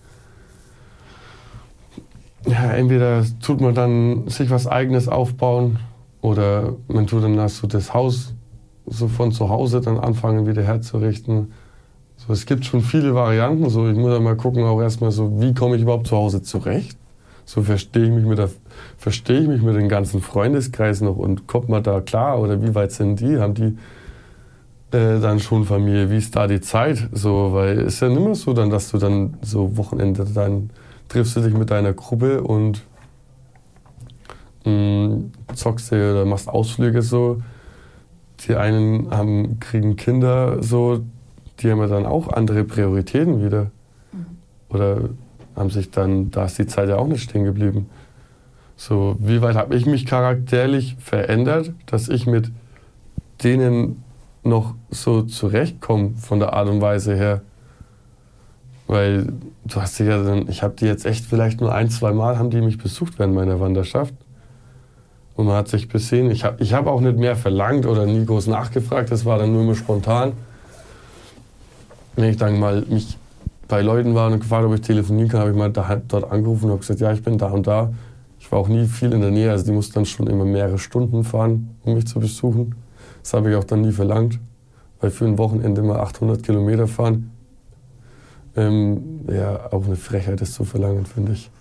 ja, entweder tut man dann sich was Eigenes aufbauen oder man tut dann so das Haus so von zu Hause dann anfangen wieder herzurichten. So, es gibt schon viele Varianten. So, ich muss dann mal gucken, auch erstmal so, wie komme ich überhaupt zu Hause zurecht? So verstehe ich mich mit der, verstehe ich mich mit dem ganzen Freundeskreis noch und kommt man da klar oder wie weit sind die? Haben die äh, dann schon Familie? Wie ist da die Zeit? So, weil es ist ja nicht mehr so dann, dass du dann so Wochenende dann triffst du dich mit deiner Gruppe und mh, zockst du oder machst Ausflüge so. Die einen haben, kriegen Kinder so, die haben ja dann auch andere Prioritäten wieder. Mhm. Oder haben sich dann, da ist die Zeit ja auch nicht stehen geblieben. So, wie weit habe ich mich charakterlich verändert, dass ich mit denen noch so zurechtkomme von der Art und Weise her? Weil du hast dich ja dann, ich habe die jetzt echt vielleicht nur ein, zwei Mal haben die mich besucht während meiner Wanderschaft. Und man hat sich besehen. Ich habe ich hab auch nicht mehr verlangt oder nie groß nachgefragt, das war dann nur immer spontan. Wenn ich dann mal mich bei Leuten war und gefragt, ob ich telefonieren kann, habe ich mal da, dort angerufen und habe gesagt, ja, ich bin da und da. Ich war auch nie viel in der Nähe, also die mussten dann schon immer mehrere Stunden fahren, um mich zu besuchen. Das habe ich auch dann nie verlangt, weil für ein Wochenende mal achthundert Kilometer fahren, ähm, ja, auch eine Frechheit, das zu verlangen, finde ich.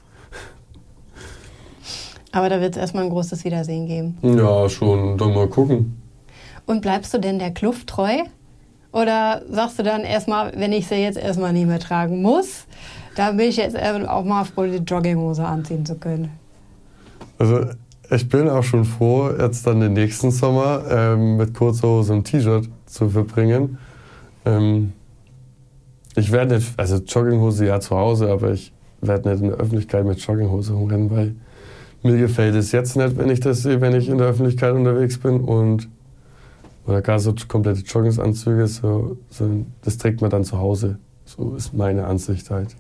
Aber da wird es erstmal ein großes Wiedersehen geben. Ja, schon, dann mal gucken. Und bleibst du denn der Kluft treu? Oder sagst du dann erstmal, wenn ich sie jetzt erstmal nicht mehr tragen muss, dann bin ich jetzt auch mal froh, die Jogginghose anziehen zu können? Also ich bin auch schon froh, jetzt dann den nächsten Sommer ähm, mit kurzer Hose und T-Shirt zu verbringen. Ähm, ich werde nicht, also Jogginghose ja zu Hause, aber ich werde nicht in der Öffentlichkeit mit Jogginghose rumrennen, weil mir gefällt es jetzt nicht, wenn ich das sehe, wenn ich in der Öffentlichkeit unterwegs bin. Und oder gar so komplette Joggingsanzüge, so, so, das trägt man dann zu Hause. So ist meine Ansicht halt.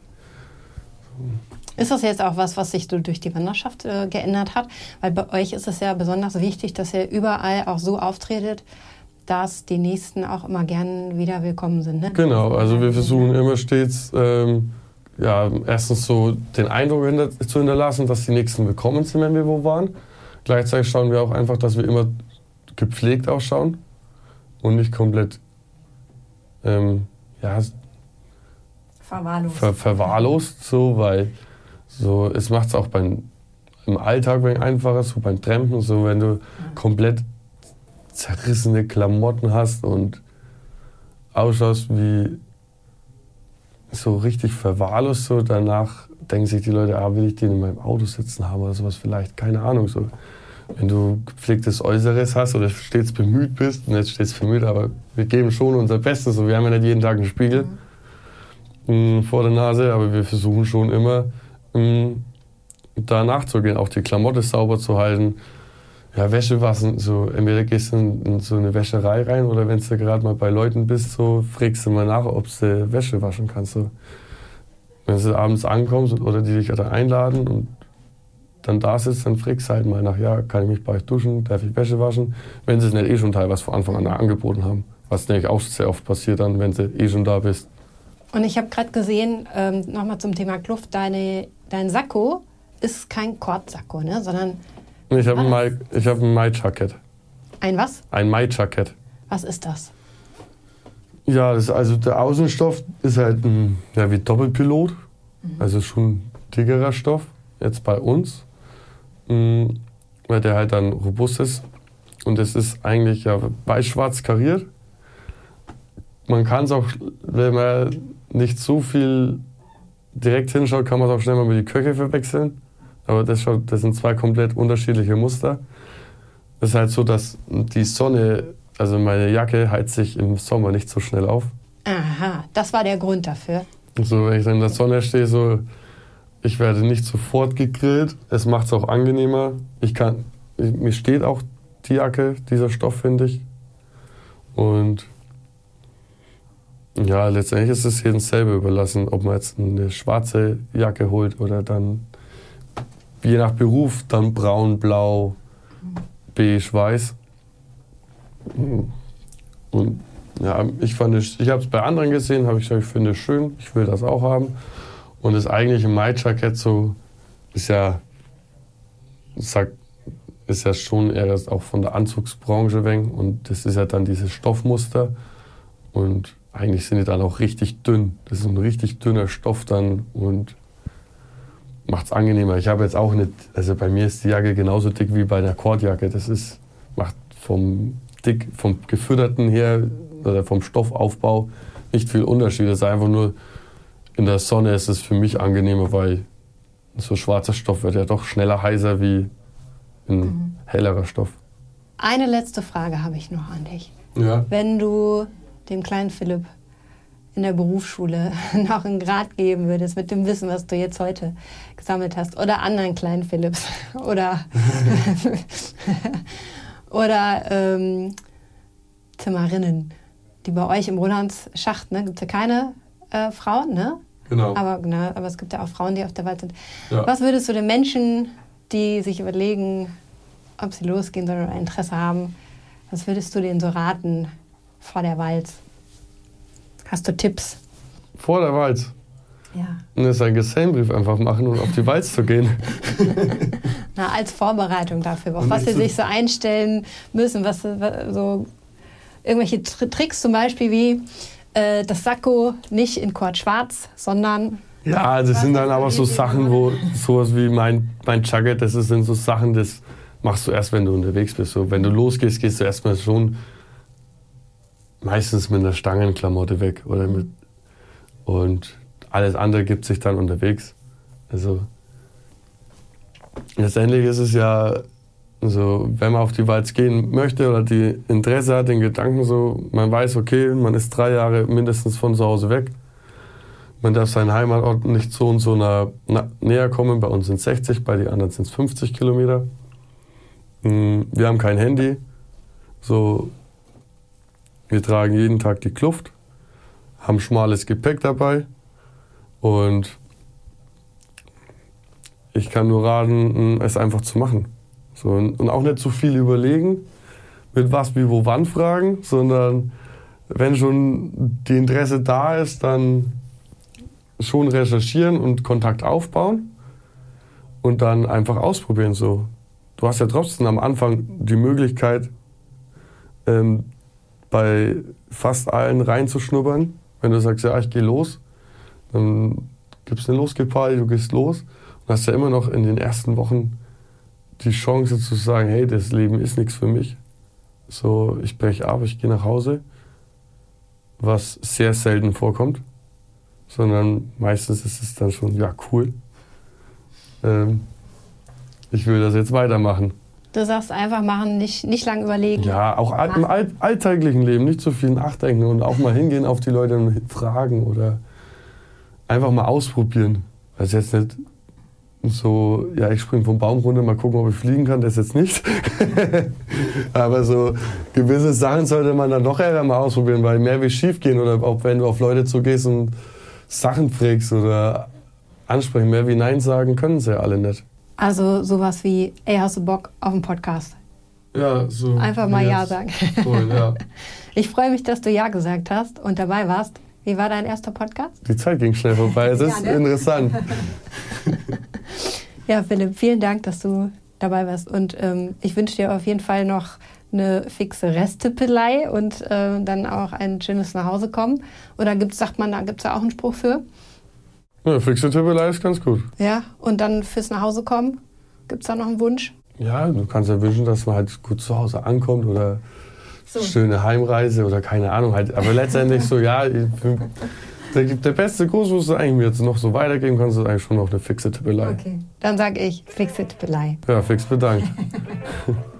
So. Ist das jetzt auch was, was sich so durch die Wanderschaft äh, geändert hat? Weil bei euch ist es ja besonders wichtig, dass ihr überall auch so auftretet, dass die Nächsten auch immer gern wieder willkommen sind. Ne? Genau, also wir versuchen immer stets, ähm, ja, erstens so den Eindruck hinter, zu hinterlassen, dass die Nächsten willkommen sind, wenn wir wo waren. Gleichzeitig schauen wir auch einfach, dass wir immer gepflegt ausschauen und nicht komplett ähm, ja, verwahrlost. Ver, verwahrlost, so, weil so, es macht es auch beim, im Alltag ein einfacher, so beim Trampen, so wenn du ja. komplett zerrissene Klamotten hast und ausschaust wie so richtig verwahrlost, so danach denken sich die Leute, ah, will ich den in meinem Auto sitzen haben oder sowas vielleicht, keine Ahnung. So. Wenn du gepflegtes Äußeres hast oder stets bemüht bist, und jetzt stets bemüht, aber wir geben schon unser Bestes, so. Wir haben ja nicht jeden Tag einen Spiegel mhm. vor der Nase, aber wir versuchen schon immer mh, da nachzugehen, auch die Klamotte sauber zu halten. Ja, Wäsche waschen, so, entweder gehst du in, in so eine Wäscherei rein oder wenn du gerade mal bei Leuten bist, so, fragst du mal nach, ob du Wäsche waschen kannst. So. Wenn du abends ankommst oder die dich dann einladen und dann da sitzt, dann fragst du halt mal nach, ja, kann ich mich bei euch duschen, darf ich Wäsche waschen, wenn sie es nicht eh schon teilweise von Anfang an angeboten haben. Was nämlich auch sehr oft passiert dann, wenn du eh schon da bist. Und ich habe gerade gesehen, ähm, nochmal zum Thema Kluft, deine, dein Sakko ist kein Kordsakko, ne, sondern... Ich habe ein, Mai, ich hab ein Mai-Jacket. Ein was? Ein Mai-Jacket. Was ist das? Ja, das, also der Außenstoff ist halt ein, ja, wie Doppelpilot. Mhm. Also schon dickerer Stoff, jetzt bei uns. Mhm, weil der halt dann robust ist. Und es ist eigentlich ja weiß-schwarz kariert. Man kann es auch, wenn man nicht so viel direkt hinschaut, kann man es auch schnell mal mit die Köche verwechseln. Aber das, schaut, das sind zwei komplett unterschiedliche Muster. Es ist halt so, dass die Sonne, also meine Jacke heizt sich im Sommer nicht so schnell auf. Aha, das war der Grund dafür. So, wenn ich dann in der Sonne stehe, so, ich werde nicht sofort gegrillt. Es macht es auch angenehmer. Ich kann, ich, mir steht auch die Jacke, dieser Stoff, finde ich. Und ja, letztendlich ist es jedem selber überlassen, ob man jetzt eine schwarze Jacke holt oder dann je nach Beruf dann braun, blau, beige, weiß. Und ja, ich fand es, ich habe es bei anderen gesehen, habe ich gesagt, ich finde es schön, ich will das auch haben. Und das eigentliche Mai-Jacket so ist ja, sag, ist ja schon eher das auch von der Anzugsbranche weg. Und das ist ja dann dieses Stoffmuster. Und eigentlich sind die dann auch richtig dünn. Das ist ein richtig dünner Stoff dann und macht es angenehmer. Ich habe jetzt auch nicht, also bei mir ist die Jacke genauso dick wie bei der Kordjacke. Das ist, macht vom dick, vom gefütterten her oder vom Stoffaufbau nicht viel Unterschied. Das ist einfach nur, in der Sonne ist es für mich angenehmer, weil so schwarzer Stoff wird ja doch schneller heißer wie ein mhm. hellerer Stoff. Eine letzte Frage habe ich noch an dich. Ja. Wenn du dem kleinen Philipp in der Berufsschule noch einen Rat geben würdest mit dem Wissen, was du jetzt heute gesammelt hast, oder anderen kleinen Philipps oder, oder ähm, Zimmerinnen, die bei euch im Rolandsschacht, ne, gibt es ja keine äh, Frauen, ne? Genau. Aber, ne, aber es gibt ja auch Frauen, die auf der Wald sind. Ja. Was würdest du den Menschen, die sich überlegen, ob sie losgehen sollen oder Interesse haben, was würdest du denen so raten vor der Walz? Hast du Tipps? Vor der Walz? Ja. Und das ist ein Gesellenbrief einfach machen und auf die Walz zu gehen. Na, als Vorbereitung dafür, auf was sie sich so einstellen müssen, was so irgendwelche Tricks zum Beispiel wie äh, das Sakko nicht in Kord schwarz, sondern... Ja, das sind dann aber so Sachen, wo sowas wie mein, mein Jacket, das sind so Sachen, das machst du erst, wenn du unterwegs bist. So, wenn du losgehst, gehst du erstmal schon meistens mit einer Stangenklamotte weg. Oder mit, und alles andere gibt sich dann unterwegs. Also letztendlich ist es ja so, wenn man auf die Walz gehen möchte oder die Interesse hat, den Gedanken so, man weiß, okay, man ist drei Jahre mindestens von zu Hause weg. Man darf seinen Heimatort nicht so und so nah, na, näher kommen. Bei uns sind es sechzig, bei den anderen sind es fünfzig Kilometer. Wir haben kein Handy. So, wir tragen jeden Tag die Kluft, haben schmales Gepäck dabei und ich kann nur raten, es einfach zu machen. So, und auch nicht zu viel überlegen, mit was, wie, wo, wann fragen, sondern wenn schon die Interesse da ist, dann schon recherchieren und Kontakt aufbauen und dann einfach ausprobieren. So. Du hast ja trotzdem am Anfang die Möglichkeit, ähm, bei fast allen reinzuschnuppern. Wenn du sagst, ja, ich gehe los, dann gibt es eine Losgehparty, du gehst los und hast ja immer noch in den ersten Wochen die Chance zu sagen, hey, das Leben ist nichts für mich. So, ich breche ab, ich gehe nach Hause, was sehr selten vorkommt, sondern meistens ist es dann schon, ja, cool. Ähm, ich will das jetzt weitermachen. Du sagst einfach machen, nicht, nicht lang überlegen. Ja, auch im all, alltäglichen Leben nicht zu viel nachdenken und auch mal hingehen auf die Leute und fragen oder einfach mal ausprobieren. Das ist jetzt nicht so, ja, ich springe vom Baum runter, mal gucken, ob ich fliegen kann, das jetzt nicht. Aber so gewisse Sachen sollte man dann doch eher mal ausprobieren, weil mehr wie schief gehen oder auch wenn du auf Leute zugehst und Sachen fragst oder ansprechen, mehr wie Nein sagen können sie ja alle nicht. Also sowas wie, ey, hast du Bock auf einen Podcast? Ja, so. Einfach mal Ja sagen. Cool, ja. Ich freue mich, dass du Ja gesagt hast und dabei warst. Wie war dein erster Podcast? Die Zeit ging schnell vorbei, es ist ja, ne? Interessant. Ja, Philipp, vielen Dank, dass du dabei warst. Und ähm, ich wünsche dir auf jeden Fall noch eine fixe Resttippelei und äh, dann auch ein schönes Nachhausekommen. Oder gibt's, sagt man, da gibt es ja auch einen Spruch für? Ja, fixe Tippelei ist ganz gut. Ja, und dann fürs Nachhausekommen, gibt es da noch einen Wunsch? Ja, du kannst ja wünschen, dass man halt gut zu Hause ankommt oder so. Schöne Heimreise oder keine Ahnung. Halt. Aber letztendlich so, ja, der, der beste Gruß, was du eigentlich jetzt noch so weitergeben kannst, ist eigentlich schon noch eine fixe Tippelei. Okay, dann sage ich fixe Tippelei. Ja, fix bedankt.